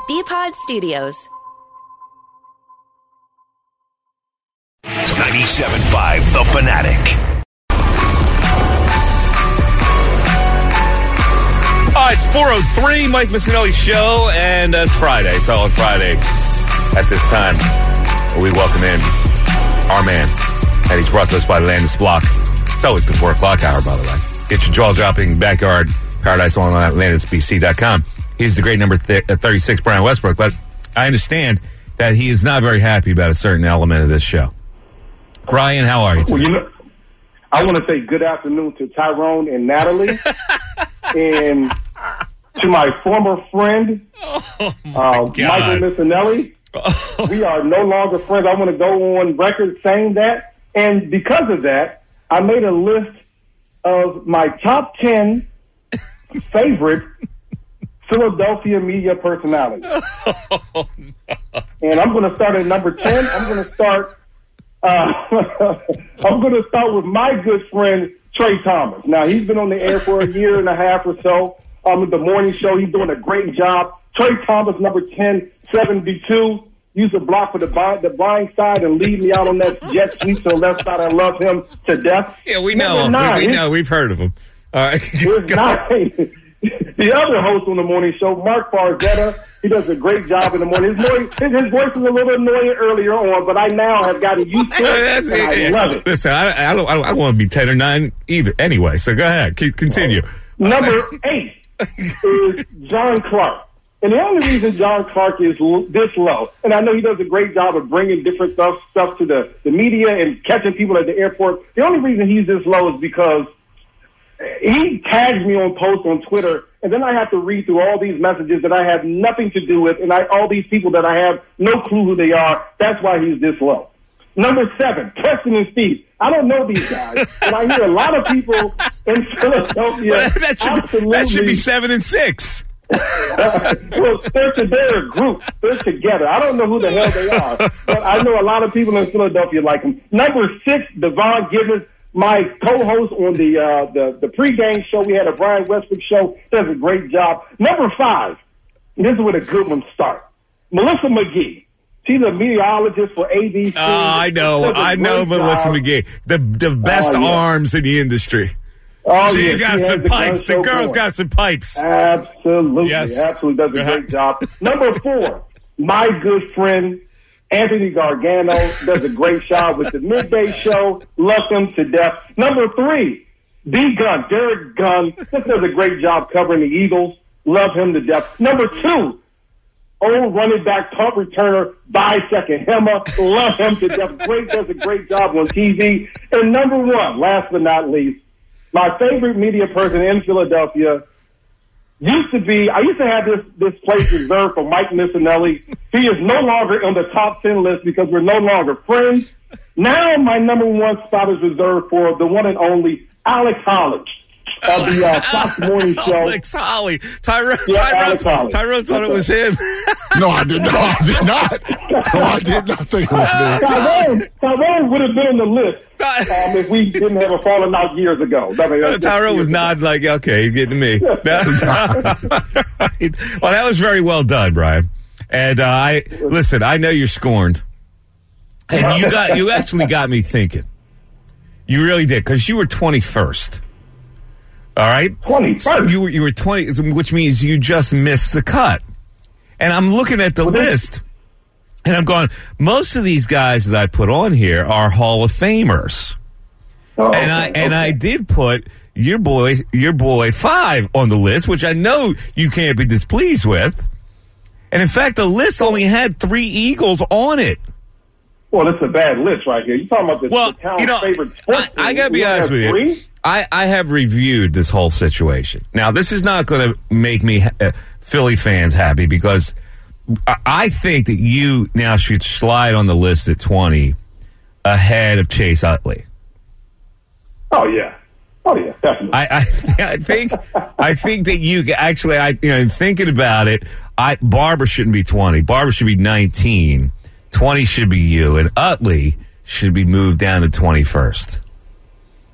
BPod Studios. 97.5 The Fanatic. All right, it's 4:03, Mike Missinelli Show, and it's Friday. So on Friday at this time, we welcome in our man, and he's brought to us by Landis Block. It's always the 4 o'clock hour, by the way. Get your jaw-dropping backyard paradise online at landisbc.com. He's the great number 36, Brian Westbrook, but I understand that he is not very happy about a certain element of this show. Brian, how are you today? Well, I want to say good afternoon to Tyrone and Natalie, and to my former friend, Michael Missinelli. We are no longer friends. I want to go on record saying that, and because of that, I made a list of my top 10 favorite Philadelphia media personalities. Oh, no. And I'm going to start at number 10. I'm going to start with my good friend, Trey Thomas. Now, he's been on the air for a year and a half or so. With the morning show, he's doing a great job. Trey Thomas, number 1072. Used to block for the blind side and lead me out on that jet sweep to the left side. I love him to death. Yeah, we know him. We know. We've heard of him. All right. The other host on the morning show, Mark Farzetta, he does a great job in the morning. His voice was a little annoying earlier on, but I now have gotten used to it, and I love it. Listen, I don't want to be 10 or 9 either. Anyway, so go ahead. Continue. Number 8 is John Clark. And the only reason John Clark is this low, and I know he does a great job of bringing different stuff to the media and catching people at the airport. The only reason he's this low is because he tags me on posts on Twitter, and then I have to read through all these messages that I have nothing to do with, and all these people that I have no clue who they are. That's why he's this low. Number 7, Preston and Steve. I don't know these guys, but I hear a lot of people in Philadelphia. That should be 7 and 6. Well, they're a group. They're together. I don't know who the hell they are, but I know a lot of people in Philadelphia like them. Number 6, Devon Givens, my co-host on the pregame show. We had a Brian Westbrook show. Does a great job. Number 5, this is where the good ones start. Melissa McGee. She's a meteorologist for ABC. Oh, I know Melissa McGee. The best arms in the industry. Oh, she got some pipes. The girl's got some pipes. Absolutely. Yes. Absolutely does a great job. Number 4, my good friend, Anthony Gargano, does a great job with the midday show. Love him to death. Number 3, D-Gun, Derek Gunn. This does a great job covering the Eagles. Love him to death. Number 2, old running back, punt returner, Bisecond Hema. Love him to death. Does a great job on TV. And number 1, last but not least, my favorite media person in Philadelphia I used to have this place reserved for Mike Missinelli. He is no longer on the top 10 list because we're no longer friends. Now my number 1 spot is reserved for the one and only Alex Holly of the Fox Morning Show. Alex Holly. Tyrone thought it was him. No, I did not. No, I did not think it was me. Tyrone would have been on the list if we didn't have a falling out years ago. Tyrone was nodding like, okay, you're getting to me. Well, that was very well done, Brian. And I know you're scorned. And you actually got me thinking. You really did, because you were 21st. All right? 21st? You were 20, which means you just missed the cut. And I'm looking at the list, and I'm going, most of these guys that I put on here are Hall of Famers. Oh, and I did put your boy 5 on the list, which I know you can't be displeased with. And in fact, the list only had 3 Eagles on it. Well, it's a bad list right here. You're talking about the town's favorite sports team. I got to be honest with you. I have reviewed this whole situation. Now, this is not going to make me Philly fans happy, because I think that you now should slide on the list at 20 ahead of Chase Utley. Oh, yeah, definitely. I think that you actually, thinking about it, Barber shouldn't be 20. Barber should be 19. 20 should be you, and Utley should be moved down to 21st.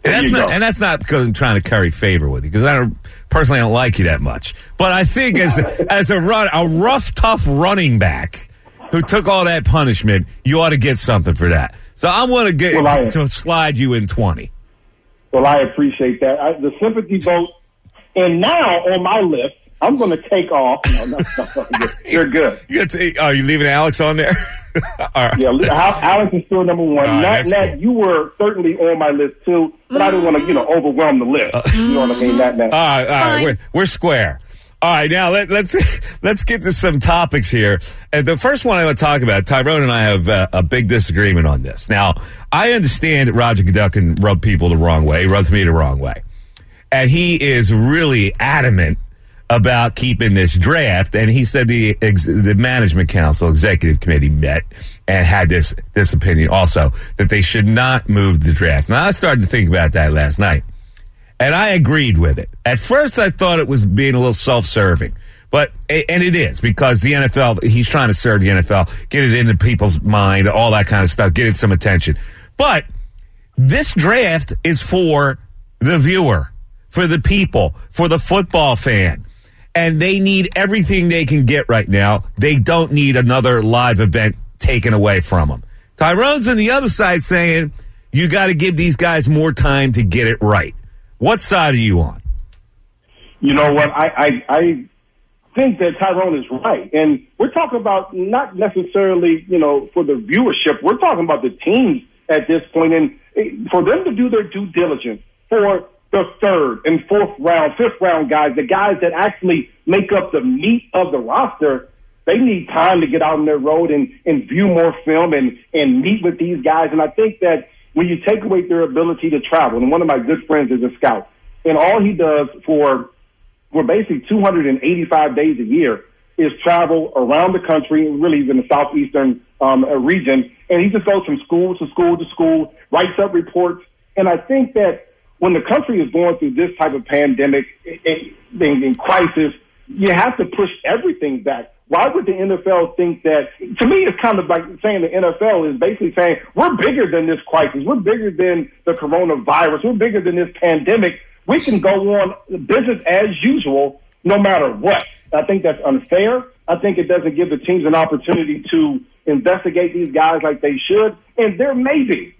And that's not because I'm trying to curry favor with you, because I personally don't like you that much. But I think as a rough, tough running back who took all that punishment, you ought to get something for that. So I'm going to slide you in 20. Well, I appreciate that. The sympathy vote, and now on my list, I'm going to take off. No, you're good. Are you leaving Alex on there? All right. Yeah, Alex is still number one. Nat, you were certainly on my list too, but I didn't want to, overwhelm the list. You know what I mean? Nat. All right. We're square. All right, now let's get to some topics here. And the first one I want to talk about, Tyrone and I have a big disagreement on this. Now, I understand that Roger Goodell can rub people the wrong way. He rubs me the wrong way. And he is really adamant about keeping this draft. And he said the management council executive committee met and had this opinion also, that they should not move the draft. Now, I started to think about that last night. And I agreed with it. At first, I thought it was being a little self-serving. And it is, because the NFL, he's trying to serve the NFL, get it into people's mind, all that kind of stuff, get it some attention. But this draft is for the viewer, for the people, for the football fan. And they need everything they can get right now. They don't need another live event taken away from them. Tyrone's on the other side saying, you got to give these guys more time to get it right. What side are you on? You know what? I think that Tyrone is right. And we're talking about not necessarily, for the viewership. We're talking about the teams at this point. And for them to do their due diligence for the third and fourth round, fifth round guys, the guys that actually make up the meat of the roster, they need time to get out on their road and view more film and meet with these guys. And I think that when you take away their ability to travel, and one of my good friends is a scout, and all he does for basically 285 days a year is travel around the country, really in the southeastern region, and he just goes from school to school to school, writes up reports. And I think that when the country is going through this type of pandemic in crisis, you have to push everything back. Why would the NFL think that? To me, it's kind of like saying the NFL is basically saying, we're bigger than this crisis. We're bigger than the coronavirus. We're bigger than this pandemic. We can go on business as usual no matter what. I think that's unfair. I think it doesn't give the teams an opportunity to investigate these guys like they should. And there may be,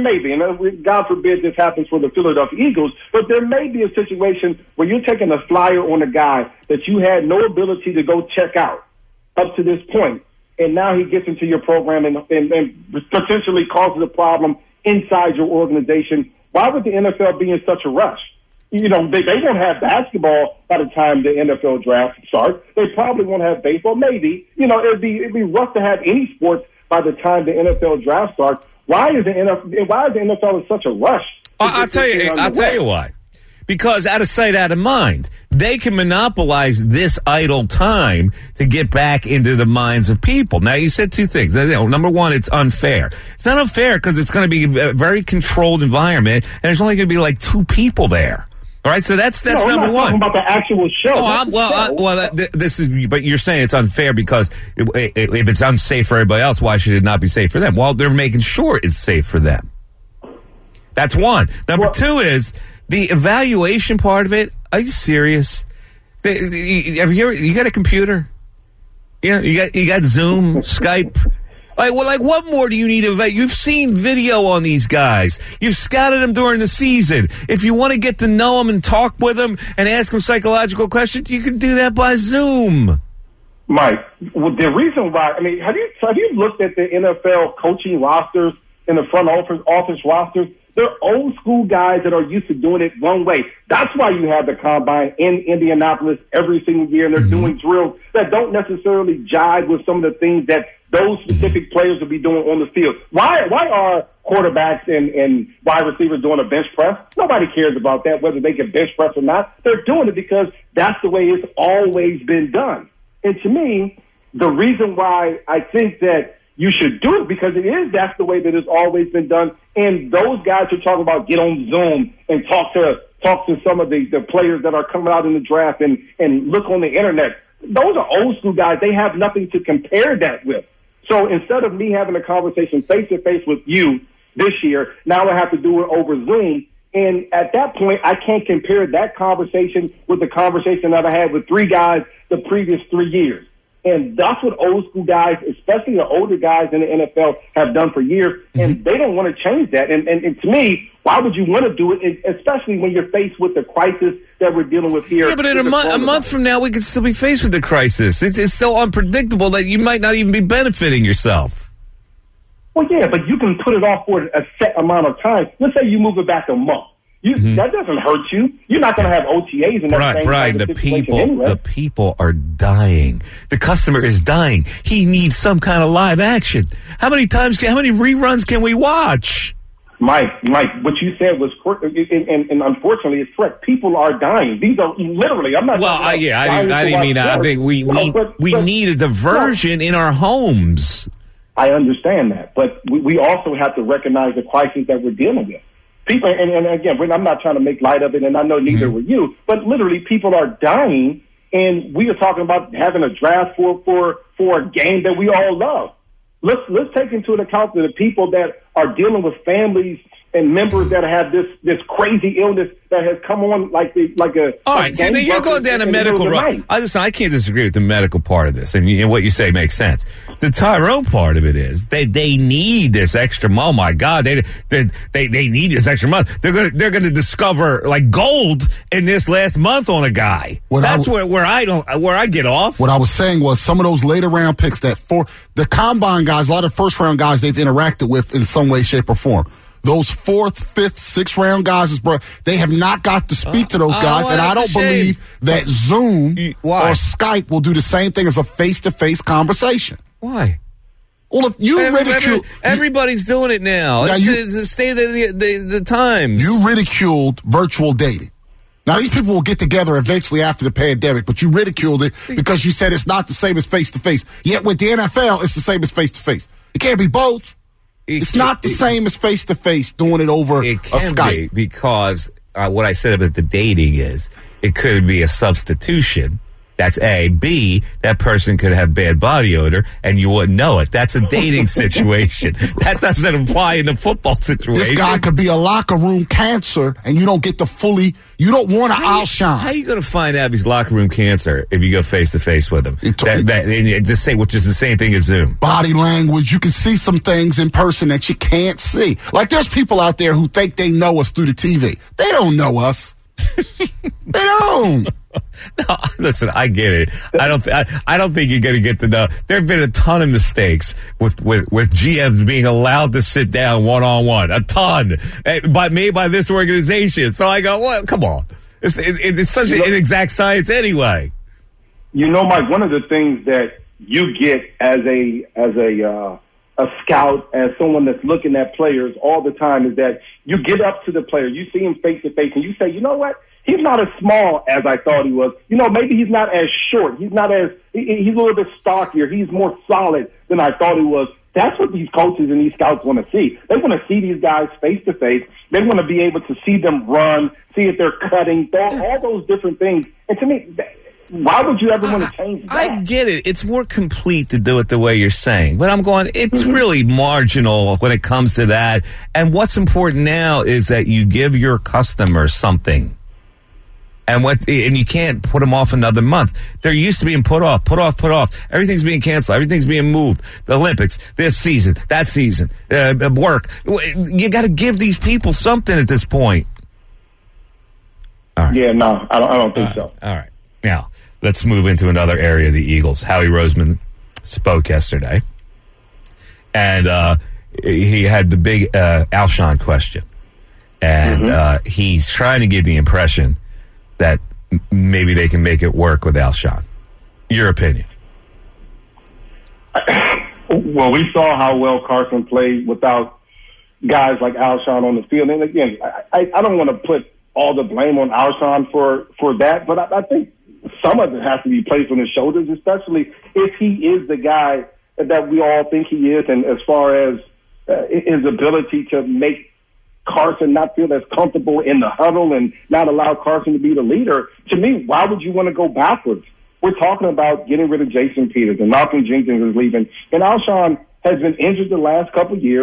and God forbid this happens for the Philadelphia Eagles, but there may be a situation where you're taking a flyer on a guy that you had no ability to go check out up to this point, and now he gets into your program and potentially causes a problem inside your organization. Why would the NFL be in such a rush? They won't have basketball by the time the NFL draft starts. They probably won't have baseball. Maybe. It'd be rough to have any sports by the time the NFL draft starts. Why is the NFL in such a rush? I'll tell you why. Because out of sight, out of mind, they can monopolize this idle time to get back into the minds of people. Now, you said two things. Number one, it's unfair. It's not unfair because it's going to be a very controlled environment, and there's only going to be like two people there. All right, so that's number one. I'm talking about the actual show. This is. But you're saying it's unfair because if it's unsafe for everybody else, why should it not be safe for them? Well, they're making sure it's safe for them. That's one. Number two is the evaluation part of it. Are you serious? You got a computer? Yeah, you got Zoom, Skype. Like what more do you need to evaluate? You've seen video on these guys. You've scouted them during the season. If you want to get to know them and talk with them and ask them psychological questions, you can do that by Zoom. Mike, the reason why, have you looked at the NFL coaching rosters and the front office rosters? They're old school guys that are used to doing it one way. That's why you have the combine in Indianapolis every single year, and they're doing drills that don't necessarily jive with some of the things that those specific players will be doing on the field. Why are quarterbacks and wide receivers doing a bench press? Nobody cares about that, whether they can bench press or not. They're doing it because that's the way it's always been done. And to me, the reason why I think that you should do it because that's the way that it's always been done. And those guys are talking about get on Zoom and talk to some of the players that are coming out in the draft and look on the internet. Those are old school guys. They have nothing to compare that with. So instead of me having a conversation face to face with you this year, now I have to do it over Zoom. And at that point, I can't compare that conversation with the conversation that I had with three guys the previous 3 years. And that's what old school guys, especially the older guys in the NFL, have done for years. And they don't want to change that. And to me, why would you want to do it, especially when you're faced with the crisis that we're dealing with here? Yeah, but in a month from now, we could still be faced with the crisis. It's so unpredictable that you might not even be benefiting yourself. Well, yeah, but you can put it off for a set amount of time. Let's say you move it back a month. That doesn't hurt you. You're not going to have OTAs in that Brian, the people are dying. The customer is dying. He needs some kind of live action. How many reruns can we watch? Mike, what you said was correct, and unfortunately, it's correct. People are dying. These are literally. I'm not. Well, I didn't mean that. I think we need a diversion in our homes. I understand that, but we also have to recognize the crisis that we're dealing with. People, and again, I'm not trying to make light of it, and I know neither were you, but literally people are dying, and we are talking about having a draft for a game that we all love. Let's take into account the people that are dealing with families and members that have this crazy illness that has come on like a. All right, so then you're going down a medical road. I can't disagree with the medical part of this, and what you say makes sense. The Tyrone part of it is they need this extra month. Oh my God, they need this extra month. They're gonna discover like gold in this last month on a guy. Where I get off. What I was saying was some of those later round picks the combine guys, a lot of first round guys they've interacted with in some way, shape, or form. Those 4th, 5th, 6th round guys, they have not got to speak to those guys, and I don't believe that Zoom or Skype will do the same thing as a face-to-face conversation. Why? Well, if you ridicule... Everybody's doing it now. It's the state of the times. You ridiculed virtual dating. Now, these people will get together eventually after the pandemic, but you ridiculed it because you said it's not the same as face-to-face. Yet with the NFL, it's the same as face-to-face. It can't be both. It's not the same as face-to-face doing it over a Skype. Because what I said about the dating is it could be a substitution. That's A. B, that person could have bad body odor, and you wouldn't know it. That's a dating situation. That doesn't apply in the football situation. This guy could be a locker room cancer, and you don't get you don't want to Alshon. How are you going to find out if he's locker room cancer if you go face-to-face with him? Just say, which is the same thing as Zoom. Body language. You can see some things in person that you can't see. Like there's people out there who think they know us through the TV. They don't know us. They don't. No, listen, I get it. I don't think you're going to get to know. There have been a ton of mistakes with GMs being allowed to sit down one-on-one. A ton made by this organization. So I go, well, come on. It's such an inexact science anyway. You know, Mike, one of the things that you get as a scout, as someone that's looking at players all the time, is that you get up to the player, you see him face to face, and you say, you know what? He's not as small as I thought he was. You know, maybe he's not as short. He's a little bit stockier. He's more solid than I thought he was. That's what these coaches and these scouts want to see. They want to see these guys face to face. They want to be able to see them run, see if they're cutting, all those different things. And to me, why would you ever want to change that? I get it. It's more complete to do it the way you're saying. But I'm going, it's really marginal when it comes to that. And what's important now is that you give your customer something. And you can't put them off another month. They're used to being put off. Everything's being canceled. Everything's being moved. The Olympics, this season, that season, work. You got to give these people something at this point. All right. Yeah, no, I don't think so. All right. Now, let's move into another area of the Eagles. Howie Roseman spoke yesterday, and he had the big Alshon question. And he's trying to give the impression that maybe they can make it work with Alshon. Your opinion? Well, we saw how well Carson played without guys like Alshon on the field. And again, I don't want to put all the blame on Alshon for that, but I think some of it has to be placed on his shoulders, especially if he is the guy that we all think he is, and as far as his ability to make Carson not feel as comfortable in the huddle and not allow Carson to be the leader. To me, why would you want to go backwards? We're talking about getting rid of Jason Peters, and Malcolm Jenkins is leaving. And Alshon has been injured the last couple of years.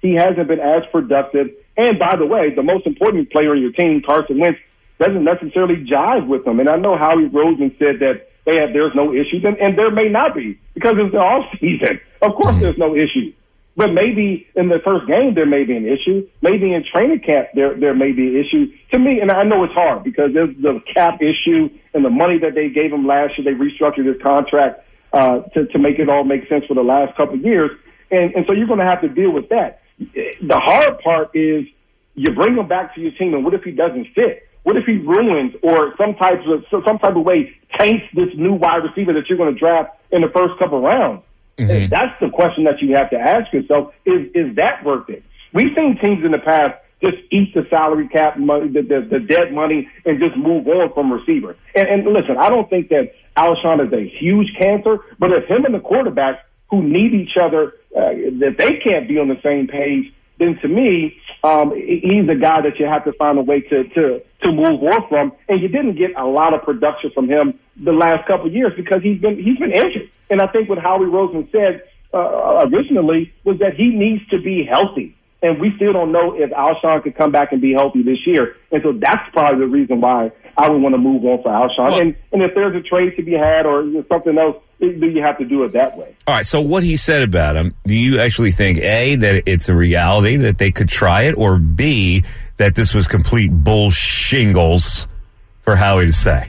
he hasn't been as productive. And by the way, the most important player on your team, Carson Wentz, doesn't necessarily jive with them. And I know Howie Roseman said that there's no issues, and there may not be because it's the off season. Of course, there's no issue. But maybe in the first game there may be an issue. Maybe in training camp there may be an issue. To me, and I know it's hard because there's the cap issue and the money that they gave him last year. They restructured his contract to make it all make sense for the last couple of years. And so you're going to have to deal with that. The hard part is you bring him back to your team, and what if he doesn't fit? What if he ruins or some type of way taints this new wide receiver that you're going to draft in the first couple of rounds? Mm-hmm. That's the question that you have to ask yourself. Is that worth it? We've seen teams in the past just eat the salary cap money, the dead money, and just move on from receiver. And listen, I don't think that Alshon is a huge cancer, but if him and the quarterback who need each other, that they can't be on the same page, then to me, he's a guy that you have to find a way to move on from. And you didn't get a lot of production from him the last couple of years because he's been injured. And I think what Howie Roseman said originally was that he needs to be healthy. And we still don't know if Alshon could come back and be healthy this year. And so that's probably the reason why I would want to move on for Alshon. Well, and if there's a trade to be had or something else, do you have to do it that way? All right, so what he said about him, do you actually think, A, that it's a reality that they could try it, or B, that this was complete bullshingles for Howie to say?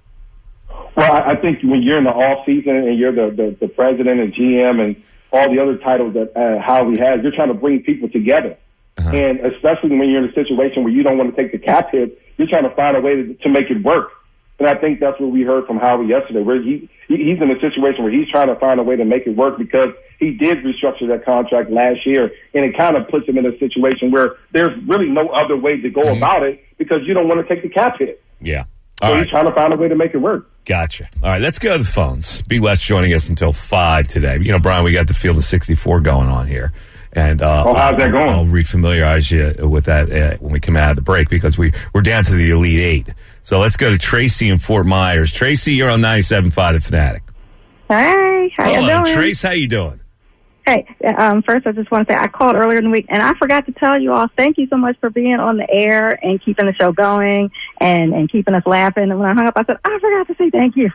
Well, I think when you're in the off season and you're the president and GM and all the other titles that Howie has, you're trying to bring people together. Uh-huh. And especially when you're in a situation where you don't want to take the cap hit, you're trying to find a way to make it work. And I think that's what we heard from Howie yesterday, where he's in a situation where he's trying to find a way to make it work because he did restructure that contract last year, and it kind of puts him in a situation where there's really no other way to go about it because you don't want to take the cap hit. Yeah. So he's trying to find a way to make it work. Gotcha. All right, let's go to the phones. B. West joining us until 5 today. You know, Brian, we got the Field of 64 going on here. And how's that going? I'll refamiliarize you with that when we come out of the break because we're down to the Elite Eight. So let's go to Tracy in Fort Myers. Tracy, you're on 97.5 The Fanatic. Hey, how you doing? Trace, how you doing? Hey, first I just want to say I called earlier in the week, and I forgot to tell you all, thank you so much for being on the air and keeping the show going and keeping us laughing. And when I hung up, I said, I forgot to say thank you.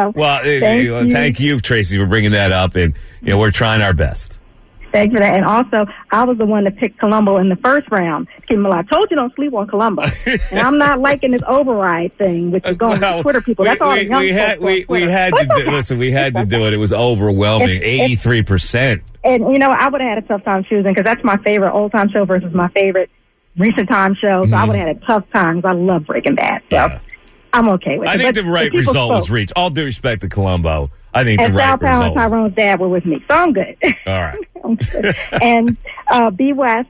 Thank you, Tracy, for bringing that up. And, we're trying our best. Thank you for that. And also, I was the one that picked Colombo in the first round. I told you don't sleep on Colombo. And I'm not liking this override thing with you going to Twitter people. That's all the young folks we had to do it. It was overwhelming, 83%. And, I would have had a tough time choosing because that's my favorite old-time show versus my favorite recent time show. So I would have had a tough time because I love Breaking Bad. So I'm okay with it. I think the right result was reached. All due respect to Colombo. I think the right result. And Tyrone's dad were with me, so I'm good. All right. And B. West,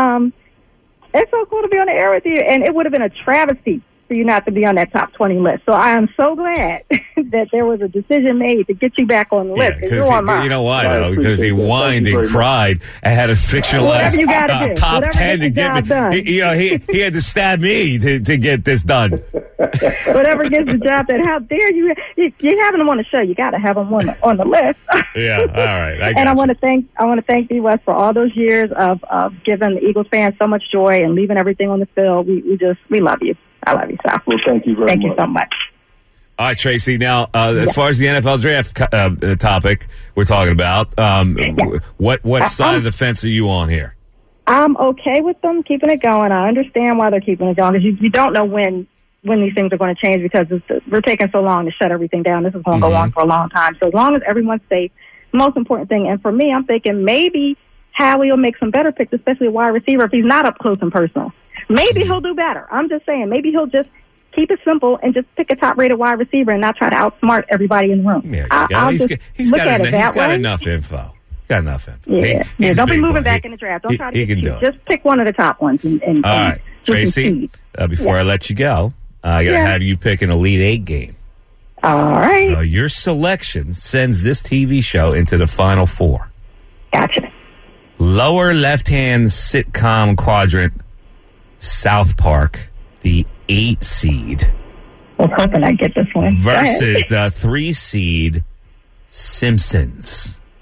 it's so cool to be on the air with you, and it would have been a travesty for you not to be on that top 20 list. So I am so glad that there was a decision made to get you back on the list. Because you know why, though? Because he whined and cried and had a fictionalized top 10 to get me. He had to stab me to get this done. Whatever gets the job done. How dare you? You having him on the show. You got to have him on the list. Yeah, all right. I want to thank B. West for all those years of giving the Eagles fans so much joy and leaving everything on the field. We love you. I love you, Sal. Well, thank you very much. Thank you so much. All right, Tracy. Now, as far as the NFL draft topic we're talking about, what side of the fence are you on here? I'm okay with them keeping it going. I understand why they're keeping it going because you don't know when these things are going to change because we're taking so long to shut everything down. This is going to go on for a long time. So as long as everyone's safe, the most important thing. And for me, I'm thinking maybe Howie will make some better picks, especially a wide receiver if he's not up close and personal. Maybe he'll do better. I'm just saying. Maybe he'll just keep it simple and just pick a top-rated wide receiver and not try to outsmart everybody in the room. Yeah, he's got enough info. Yeah. Don't be moving back in the draft. Don't try to get cheap. Just pick one of the top ones. All right, Tracy, before I let you go, I got to have you pick an Elite Eight game. All right. Your selection sends this TV show into the Final Four. Gotcha. Lower left-hand sitcom quadrant, South Park, the 8 seed. I was hoping I'd get this one. Versus the 3 seed, Simpsons.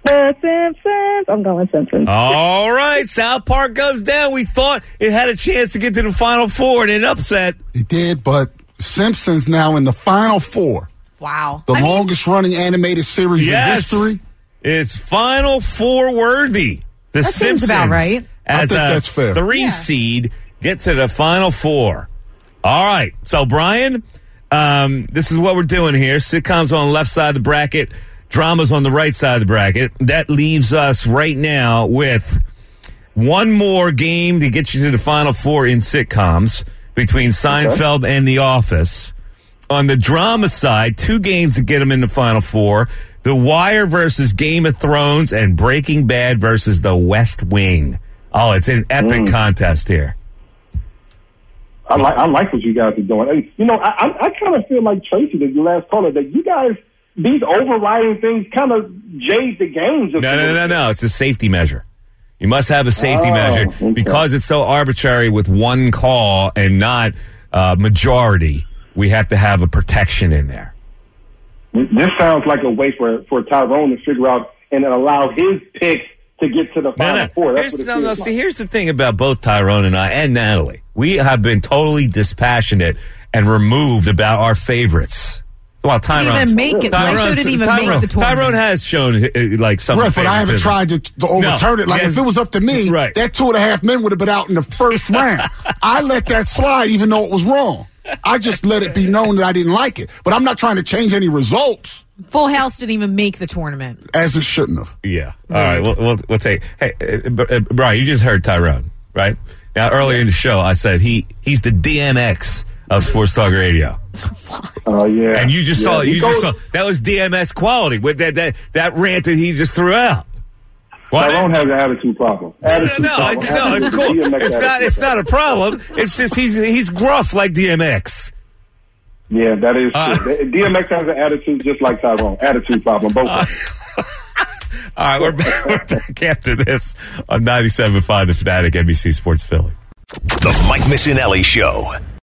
The Simpsons. I'm going Simpsons. All right, South Park goes down. We thought it had a chance to get to the Final Four, and it upset. It did, but Simpsons now in the Final Four. Wow. The longest-running animated series in history. It's Final Four worthy. The That Simpsons, seems about right. I as think a that's fair. 3 seed, get to the Final Four. All right. So, Brian, this is what we're doing here. Sitcoms on the left side of the bracket, dramas on the right side of the bracket. That leaves us right now with one more game to get you to the Final Four in sitcoms between Seinfeld and The Office. On the drama side, 2 games to get them in the Final Four. The Wire versus Game of Thrones and Breaking Bad versus The West Wing. Oh, it's an epic contest here. I like what you guys are doing. Hey, you know, I kind of feel like Tracy, the last caller, that you guys, these overriding things kind of jade the games. No. It's a safety measure. You must have a safety measure because it's so arbitrary with one call and not majority. We have to have a protection in there. This sounds like a way for Tyrone to figure out and allow his picks to get to the Final Four. That's what it feels like. Here's the thing about both Tyrone and I and Natalie. We have been totally dispassionate and removed about our favorites. Well, Tyrone didn't even make it. Why should it even make the tournament? Tyrone has shown like some Right, but I haven't favoritism. tried to overturn it. Like, if it was up to me, Right. that 2.5 men would have been out in the first round. I let that slide even though it was wrong. I just let it be known that I didn't like it. But I'm not trying to change any results. Full House didn't even make the tournament. As it shouldn't have. Yeah. All right. We'll take. Hey, Brian, you just heard Tyrone, right? Now, earlier in the show, I said he's the DMX of Sports Talk Radio. Oh yeah. And you just saw that was DMX quality with that rant that he just threw out. Tyrone has an attitude problem. No, it's cool. It's not a problem. It's just he's gruff like DMX. Yeah, that is true. DMX has an attitude just like Tyrone. Attitude problem, both of them. All right, we're back after this on 97.5 The Fanatic, NBC Sports Philly. The Mike Missinelli Show.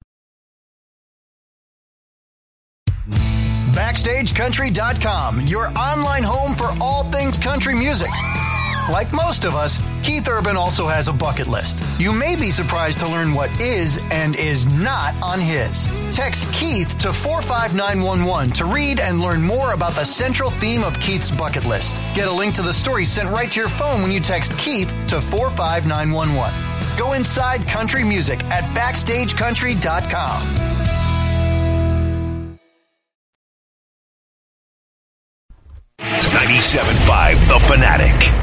BackstageCountry.com, your online home for all things country music. Like most of us, Keith Urban also has a bucket list. You may be surprised to learn what is and is not on his. Text Keith to 45911 to read and learn more about the central theme of Keith's bucket list. Get a link to the story sent right to your phone when you text Keith to 45911. Go inside country music at BackstageCountry.com. .97.5 The Fanatic.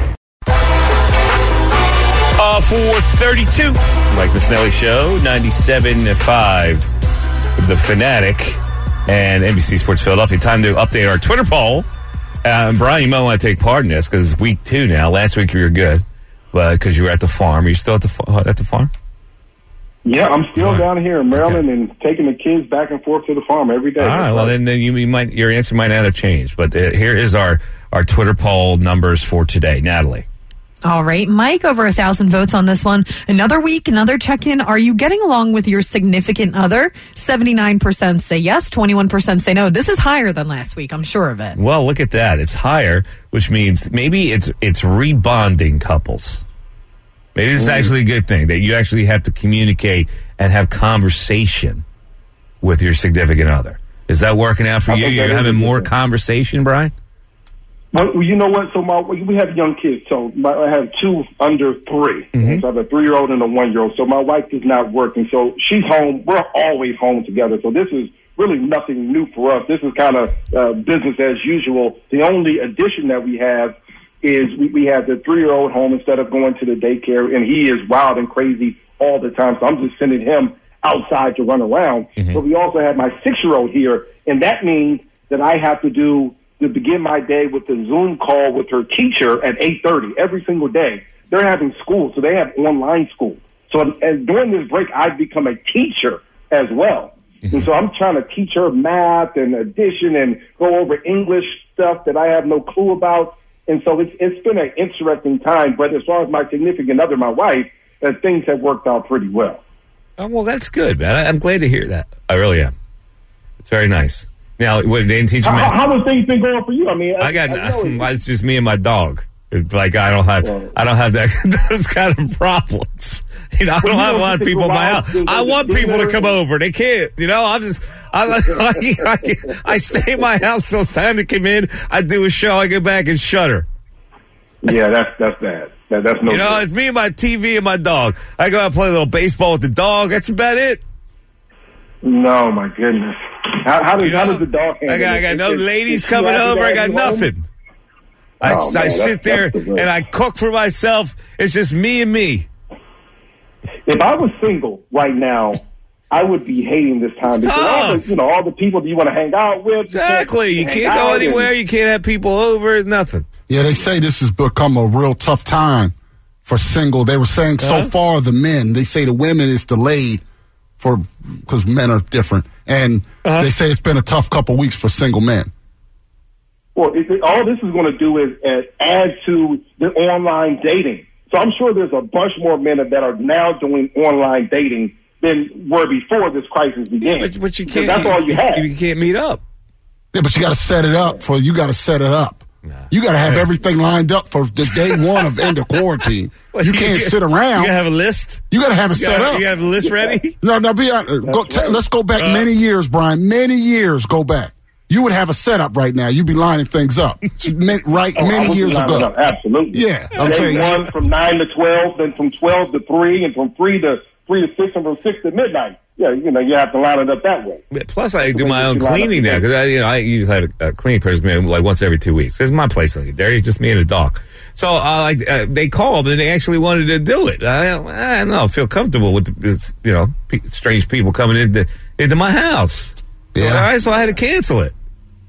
432. Mike Missinelli Show, 97.5 The Fanatic and NBC Sports Philadelphia. Time to update our Twitter poll. Brian, you might want to take part in this because it's week 2 now. Last week you were good because you were at the farm. Are you still at the farm? Yeah, I'm still down here in Maryland and taking the kids back and forth to the farm every day. All right, well, then your answer might not have changed. But here is our Twitter poll numbers for today. Natalie. All right, Mike, over 1,000 votes on this one. Another week, another check-in. Are you getting along with your significant other? 79% say yes, 21% say no. This is higher than last week, I'm sure of it. Well, look at that. It's higher, which means maybe it's rebonding couples. Maybe this is actually a good thing, that you actually have to communicate and have conversation with your significant other. Is that working out for you? You're having more conversation, Brian? Well, you know what? So we have young kids. So I have 2 under 3. Mm-hmm. So I have a 3-year-old and a 1-year-old. So my wife does not work, and so she's home. We're always home together. So this is really nothing new for us. This is kind of business as usual. The only addition that we have is we have the 3-year-old home instead of going to the daycare, and he is wild and crazy all the time. So I'm just sending him outside to run around. Mm-hmm. But we also have my 6-year-old here, and that means that I have to begin my day with the Zoom call with her teacher at 8:30 every single day. They're having school, so they have online school. So and during this break, I've become a teacher as well. Mm-hmm. And so I'm trying to teach her math and addition and go over English stuff that I have no clue about. And so it's been an interesting time. But as far as my significant other, my wife, things have worked out pretty well. Oh, well, that's good, man. I'm glad to hear that. I really am. It's very nice. Now, what, they didn't teach you math? How have things been going for you? I mean, it's just me and my dog. It's like I don't have that those kind of problems. You know, I don't have a lot of people in my house. I want people to come over. They can't. You know, I stay in my house till it's time to come in. I do a show. I get back and shutter. Yeah, that's bad. That's no. You know, it's me and my TV and my dog. I go out and play a little baseball with the dog. That's about it. No, my goodness. How does the dog handle it? I got no ladies coming over. I got nothing. I sit there and I cook for myself. It's just me and me. If I was single right now, I would be hating this time because all the people that you want to hang out with. Exactly. You can't go anywhere. You can't have people over. It's nothing. Yeah, they say this has become a real tough time for single. They were saying so far the men. They say the women is delayed because men are different, and they say it's been a tough couple weeks for single men. Well, all this is going to do is add to the online dating. So I'm sure there's a bunch more men that are now doing online dating than were before this crisis began. Yeah, but you can't. That's all you have. You can't meet up. Yeah, but you got to set it up You got to set it up. Nah. You got to have everything lined up for the day one of end of quarantine. Well, you can't sit around. You got to have a list. You got to have it set up. You got to have a list ready. No, be honest. Let's go back many years, Brian. Many years go back. You would have a setup right now. You'd be lining things up. Many years ago. Absolutely. Yeah. Day one from 9 to 12, then from 12 to 3, and from 3 to 6, and from 6 to midnight. Yeah, you have to line it up that way. Plus, I do my own cleaning now because I usually have a cleaning person like once every 2 weeks. Because my place like there, it's just me and a dog. So they called and they actually wanted to do it. I don't know, feel comfortable with strange people coming into my house. Yeah. All right, so I had to cancel it.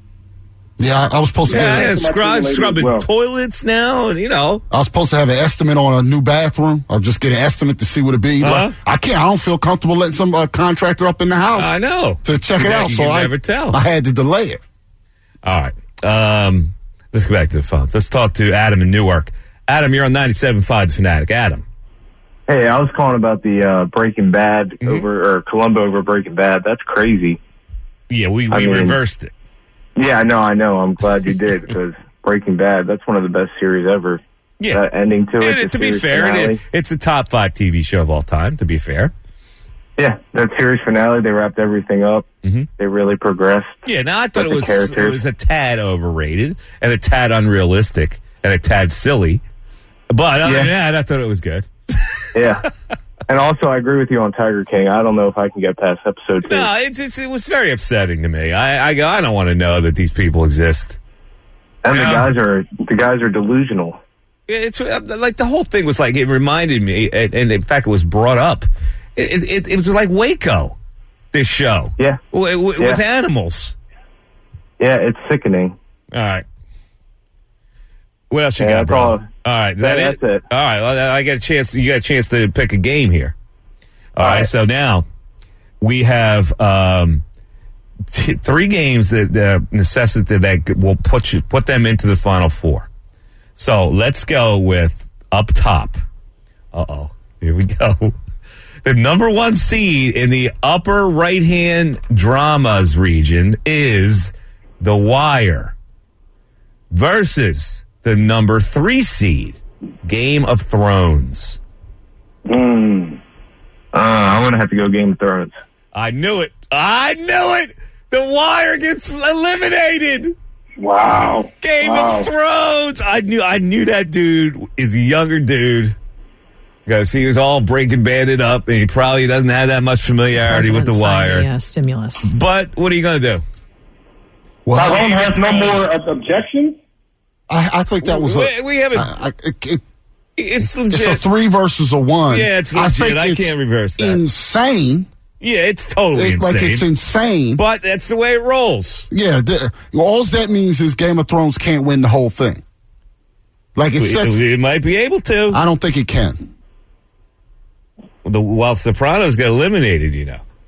Yeah, I was supposed to scrubbing toilets now, and I was supposed to have an estimate on a new bathroom, or just get an estimate to see what it'd be. But I don't feel comfortable letting some contractor up in the house. I know to check it out. So I never tell. I had to delay it. All right, let's go back to the phones. Let's talk to Adam in Newark. Adam, you're on 97.5 The Fanatic. Adam. Hey, I was calling about the Breaking Bad or Columbo over Breaking Bad. That's crazy. Yeah, we reversed it. Yeah, I know. I'm glad you did because Breaking Bad, that's one of the best series ever. Yeah. Ending to it. To be fair, it's a top 5 TV show of all time, to be fair. Yeah, that series finale, they wrapped everything up. Mm-hmm. They really progressed. Yeah, now I thought it was a tad overrated and a tad unrealistic and a tad silly. But other than that, I thought it was good. Yeah. And also, I agree with you on Tiger King. I don't know if I can get past episode 2. No, it was very upsetting to me. I don't want to know that these people exist. And the guys are delusional. It's like the whole thing was like it reminded me, and in fact, it was brought up. It was like Waco, this show. Yeah, with animals. Yeah, it's sickening. All right. What else you got, bro? All right, that's it. All right, well, I got a chance. You got a chance to pick a game here. All right, so now we have 3 games that necessitate that will put them into the Final Four. So let's go with up top. Here we go. The number 1 seed in the upper right-hand dramas region is The Wire versus the number 3 seed, Game of Thrones. I'm going to have to go Game of Thrones. I knew it. The Wire gets eliminated. Wow. Game of Thrones. I knew that dude is a younger dude. Because he was all Breaking Bad up, and he probably doesn't have that much familiarity with The Wire. Yeah, stimulus. But what are you going to do? Well, Tyrone has no more objections? I think that was we haven't. It's legit. It's a 3 versus a 1. Yeah, it's legit. I can't reverse that. Insane. Yeah, it's totally insane. Like it's insane. But that's the way it rolls. Yeah, all that means is Game of Thrones can't win the whole thing. Like it might be able to. I don't think it can. While Sopranos got eliminated, Yeah,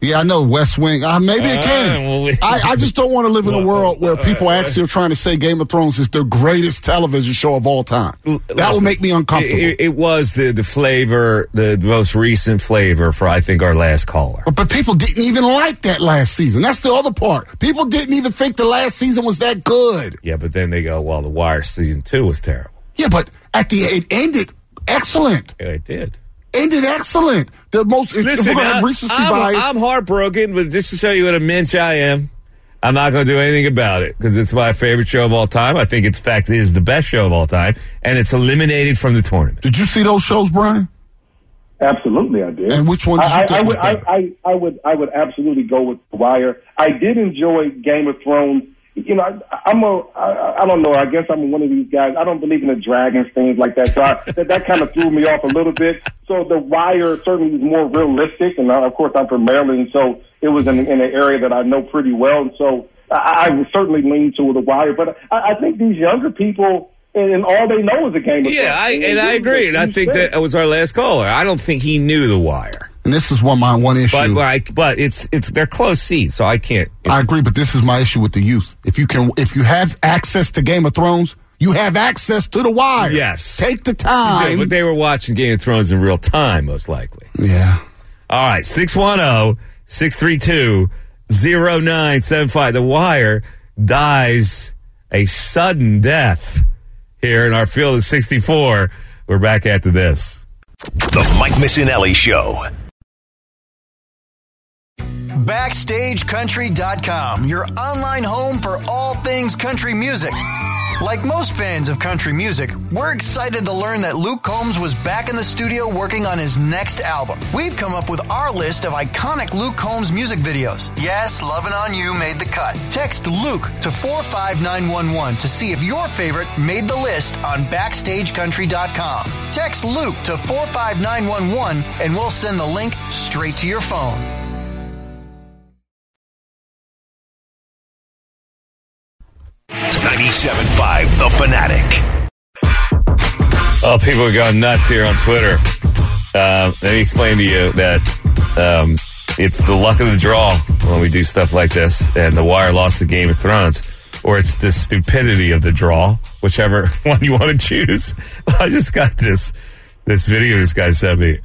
Yeah, I know, West Wing. Maybe it can. I just don't want to live in a world where people actually are trying to say Game of Thrones is the greatest television show of all time. That would make me uncomfortable. It was the flavor, the most recent flavor for, I think, our last caller. But people didn't even like that last season. That's the other part. People didn't even think the last season was that good. Yeah, but then they go, well, The Wire season 2 was terrible. Yeah, but it ended excellent. Yeah, it did. Ended excellent. The most. Listen, if we're going to have recency bias, I'm heartbroken, but just to show you what a mensch I am, I'm not going to do anything about it because it's my favorite show of all time. I think, in fact, it is the best show of all time, and it's eliminated from the tournament. Did you see those shows, Brian? Absolutely, I did. And which one did you think was better? I would absolutely go with The Wire. I did enjoy Game of Thrones. You know, I don't know. I guess I'm one of these guys. I don't believe in the dragons, things like that. So that kind of threw me off a little bit. So The Wire certainly was more realistic. And of course, I'm from Maryland, so it was in an area that I know pretty well. And so I would certainly lean to The Wire. But I think these younger people, and all they know is a Game of Thrones. Yeah, I agree. And I think that was our last caller. I don't think he knew The Wire. And this is my one issue. But it's they're close seats, so I can't. I agree, but this is my issue with the youth. If you have access to Game of Thrones, you have access to The Wire. Yes, take the time. But they were watching Game of Thrones in real time, most likely. Yeah. All right, 610-632-0975. The Wire dies a sudden death here in our field of 64. We're back after this. The Mike Missinelli Show. BackstageCountry.com, your online home for all things country music. Like most fans of country music, we're excited to learn that Luke Combs was back in the studio working on his next album. We've come up with our list of iconic Luke Combs music videos. Yes, Lovin' On You made the cut. Text Luke to 45911 to see if your favorite made the list on BackstageCountry.com. Text Luke to 45911 and we'll send the link straight to your phone. 97.5 The Fanatic. Oh, people are going nuts here on Twitter. Let me explain to you that it's the luck of the draw when we do stuff like this, and The Wire lost the Game of Thrones, or it's the stupidity of the draw, whichever one you want to choose. I just got this video this guy sent me.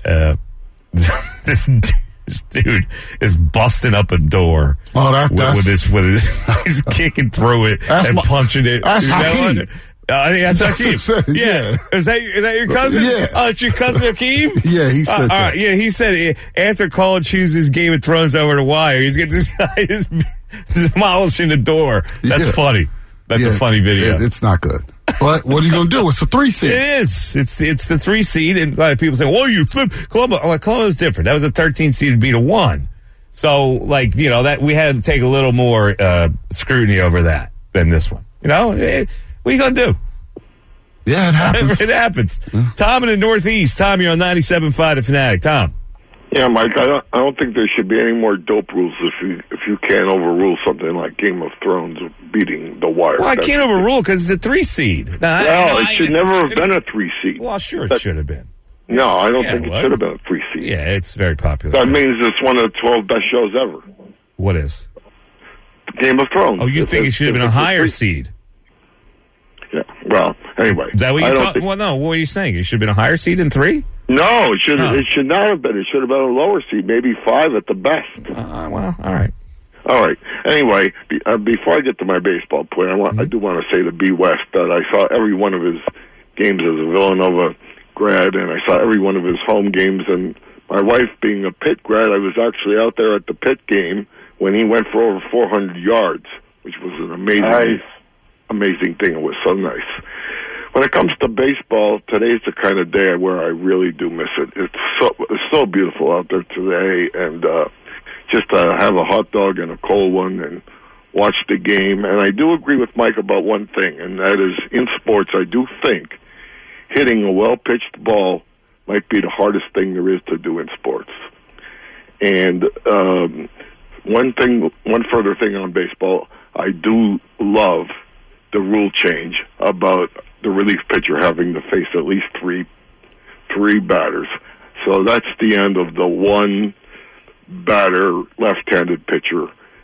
This dude is busting up a door. Oh, that's he's kicking through it and punching it. That's Hakeem. I think that's Hakeem. Yeah. Is that your cousin? Yeah. Oh, it's your cousin Hakeem? Yeah, he said that. All right, yeah, he said answer call and chooses Game of Thrones over the Wire. He's getting this guy just demolishing the door. That's funny. That's a funny video. It's not good. But what are you going to do? It's a 3 seed. It is. It's the 3 seed, and people say, "Well, you flip Colombo." Well, Colombo's different. That was a 13 seed to beat a 1. So, that we had to take a little more scrutiny over that than this one. What are you going to do? Yeah, it happens. It happens. Yeah. Tom in the Northeast. Tom, you're on 97.5 The Fanatic. Tom. Yeah, Mike, I don't think there should be any more dope rules if you can't overrule something like Game of Thrones beating The Wire. Well, I can't overrule because it's a 3 seed. It should never have been a 3 seed. Well, sure, it should have been. No, I don't think it should have been a 3 seed. Yeah, it's very popular. That means it's one of the 12 best shows ever. What is? Game of Thrones. Oh, you think it should have been a higher seed? Yeah. Well, anyway. Is that what you thought? Well, no. What are you saying? It should have been a higher seed than 3? No, it should. It should not have been. It should have been a lower seed, maybe 5 at the best. Well, all right. All right. Anyway, before I get to my baseball point, I do want to say to B. West that I saw every one of his games as a Villanova grad, and I saw every one of his home games. And my wife, being a Pitt grad, I was actually out there at the Pitt game when he went for over 400 yards, which was an amazing thing. It was so nice. When it comes to baseball, today's the kind of day where I really do miss it. It's so beautiful out there today, and just to have a hot dog and a cold one and watch the game. And I do agree with Mike about one thing, and that is in sports, I do think hitting a well-pitched ball might be the hardest thing there is to do in sports. And one further thing on baseball, I do love the rule change about the relief pitcher having to face at least three batters. So that's the end of the one batter, left-handed pitcher.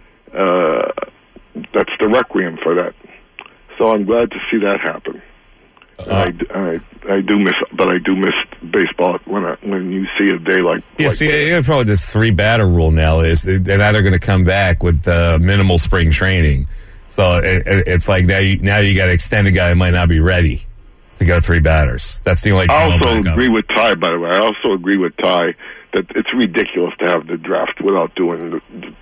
That's the requiem for that. So I'm glad to see that happen. I do miss baseball when you see a day like. Yeah, like see, that. probably this 3-batter rule now is they're either going to come back with minimal spring training, so it's like now you got to extend a guy who might not be ready to go 3 batters. That's the only. I also agree with Ty. By the way, I also agree with Ty that it's ridiculous to have the draft without doing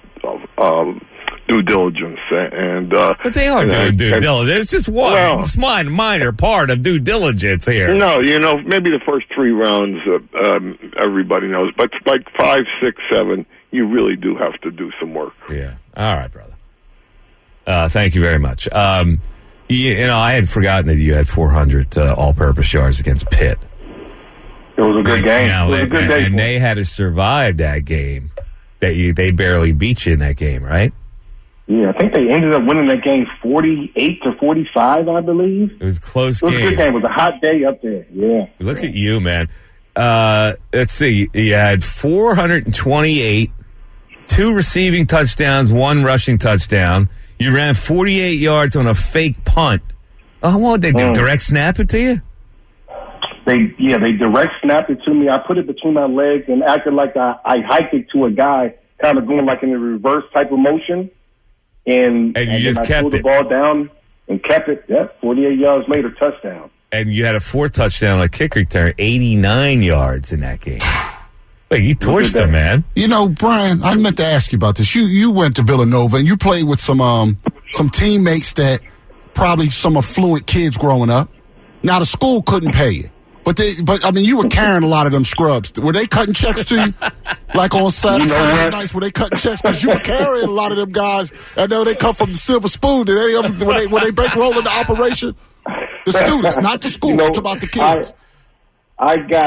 due diligence, but they are doing due diligence. It's just one minor part of due diligence here. No, maybe the first 3 rounds everybody knows, but like 5, 6, 7, you really do have to do some work. Yeah. All right, brother. Thank you very much. I had forgotten that you had 400 all-purpose yards against Pitt. It was a good game. It was a good day. And they had to survive that game. They barely beat you in that game, right? Yeah, I think they ended up winning that game 48-45, I believe. It was a close game. It was a good game. It was a hot day up there. Yeah. Look at you, man. Let's see. You had 428, 2 receiving touchdowns, 1 rushing touchdown. You ran 48 yards on a fake punt. Oh, what did they do? Direct snap it to you? They direct snapped it to me. I put it between my legs and acted like I hiked it to a guy, kind of going like in a reverse type of motion. And you just I kept pulled the ball down and kept it. Yeah, 48 yards later, touchdown. And you had a 4th touchdown on a kick return, 89 yards in that game. Wait, you torched them, man. Brian, I meant to ask you about this. You went to Villanova and you played with some teammates that probably some affluent kids growing up. Now the school couldn't pay you. But you were carrying a lot of them scrubs. Were they cutting checks to you? Like on Saturday nights, were they cutting checks? Because you were carrying a lot of them guys. I know they come from the Silver Spoon. Did they were they bankrolling the operation? The students, not the school. It's about the kids. I got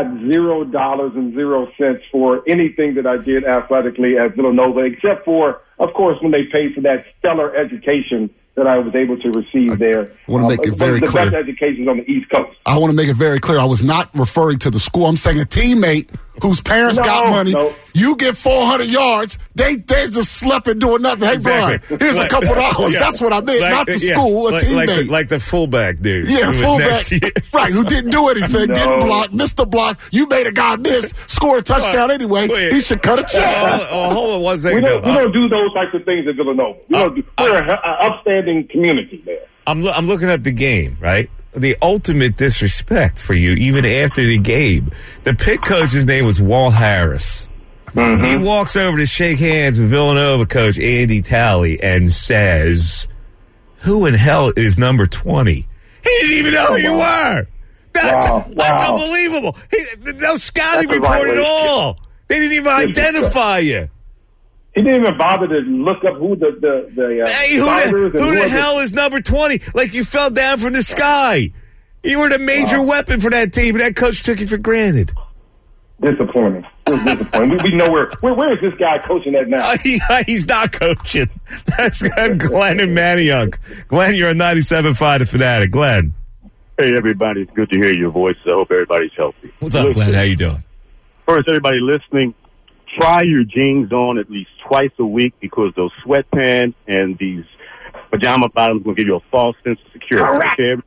$0 for anything that I did athletically at Villanova, except for, of course, when they paid for that stellar education that I was able to receive there. I want to make it very clear. The best education on the East Coast. I want to make it very clear. I was not referring to the school. I'm saying a teammate whose parents got money. No. You get 400 yards. They just slept and doing nothing. Hey, Brian, here's a couple dollars. Yeah. That's what I meant. Not the school, a teammate. Like the fullback dude. Yeah, fullback. Right, who didn't do anything, didn't block, missed the block. You made a guy miss, score a touchdown anyway. He should cut a check. Hold on one second. We don't do those types of things at Villanova. We're an upstanding community there. I'm looking at the game, right? The ultimate disrespect for you, even after the game. The Pitt coach's name was Walt Harris. Mm-hmm. He walks over to shake hands with Villanova coach Andy Talley and says, "Who in hell is number 20?" He didn't even know who you were. That's unbelievable. No scouting report at all. They didn't even identify you. He didn't even bother to look up who who the hell is number 20? Like you fell down from the sky. You were the major weapon for that team, and that coach took you for granted. Disappointing. It was disappointing. We know where is this guy coaching at now? He's not coaching. That's Glenn and Manayunk. Glenn, you're on 97.5 The Fanatic. Glenn. Hey, everybody. It's good to hear your voices. I hope everybody's healthy. What's up, Glenn? How you doing? First, everybody listening, try your jeans on at least twice a week because those sweatpants and these pajama bottoms will give you a false sense of security. Okay?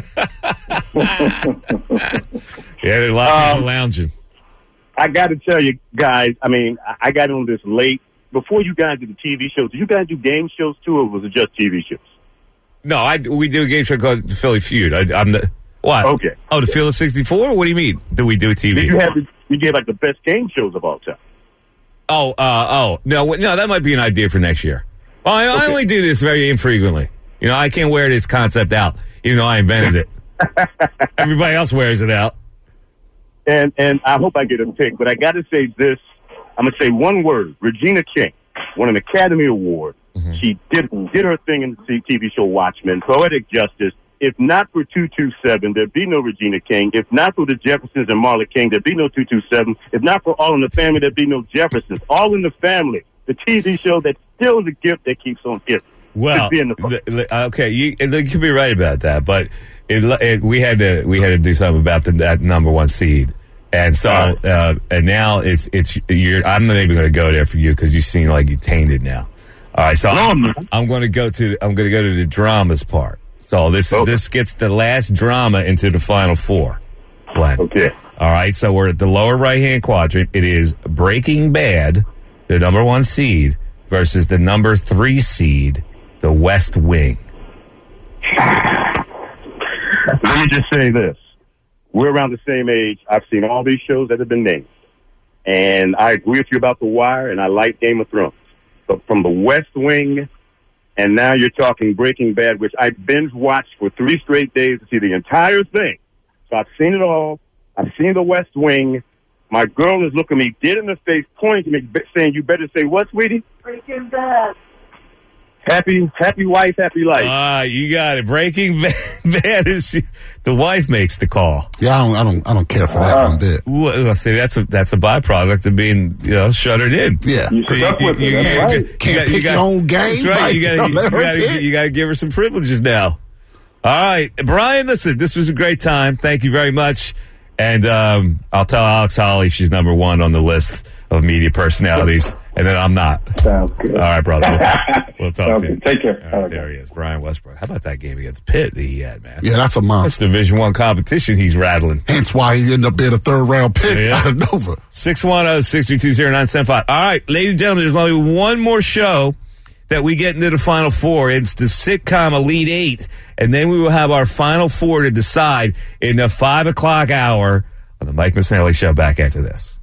Yeah, there's a lot of people lounging. I got to tell you guys, I got on this late. Before you guys did the TV shows, did you guys do game shows too, or was it just TV shows? No, we do a game show called the Philly Feud. What? Okay. Oh, the Field of 64? What do you mean? Do we do TV? You gave like the best game shows of all time. No, that might be an idea for next year. Well, I only do this very infrequently. I can't wear this concept out, even though I invented it. Everybody else wears it out. And I hope I get a pick, but I got to say this. I'm going to say one word. Regina King won an Academy Award. Mm-hmm. She did her thing in the TV show Watchmen, poetic justice. If not for 227, there'd be no Regina King. If not for the Jeffersons and Marla King, there'd be no 227. If not for All in the Family, there'd be no Jeffersons. All in the Family, the TV show that still is a gift that keeps on giving. Well, okay, you could be right about that, but we had to do something about that number 1 seed And so, and now it's I'm not even going to go there for you because you seem like you're tainted now. All right, so I'm going to go to the dramas part. So this gets the last drama into the final four, Glenn. Okay. All right, so we're at the lower right-hand quadrant. It is Breaking Bad, the number 1 seed, versus the number 3 seed, The West Wing. Let me just say this. We're around the same age. I've seen all these shows that have been named. And I agree with you about The Wire, and I like Game of Thrones. But from The West Wing, and now you're talking Breaking Bad, which I binge-watched for 3 straight days to see the entire thing. So I've seen it all. I've seen The West Wing. My girl is looking me dead in the face, pointing to me, saying, you better say what, sweetie? Breaking Bad. Happy wife, happy life. You got it. Breaking Bad is the wife makes the call. Yeah, I don't care for that one bit. Well, see, that's a byproduct of being shuttered in. Yeah, you stuck with it. That's right. Can't pick your own game. That's right. You got to give her some privileges now. All right, Brian. Listen, this was a great time. Thank you very much. And I'll tell Alex Holly she's number 1 on the list of media personalities, and then I'm not. Sounds good. All right, brother. We'll talk to you. Take care. All right, there he is, Brian Westbrook. How about that game against Pitt that he had, man? Yeah, that's a monster. That's Division I competition he's rattling. Hence why he ended up being a 3rd-round pick out of Nova. 610-632-0975. All right, ladies and gentlemen, there's only one more show that we get into the Final Four. It's the sitcom Elite 8, and then we will have our Final Four to decide in the 5 o'clock hour on the Mike Missanelli Show. Back after this.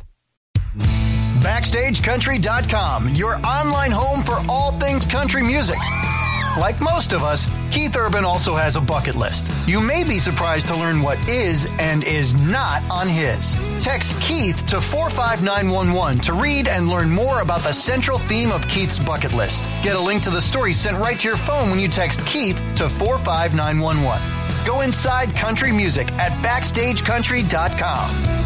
BackstageCountry.com, your online home for all things country music. Like most of us, Keith Urban also has a bucket list. You may be surprised to learn what is and is not on his. Text Keith to 45911 to read and learn more about the central theme of Keith's bucket list. Get a link to the story sent right to your phone when you text Keith to 45911. Go inside country music at BackstageCountry.com.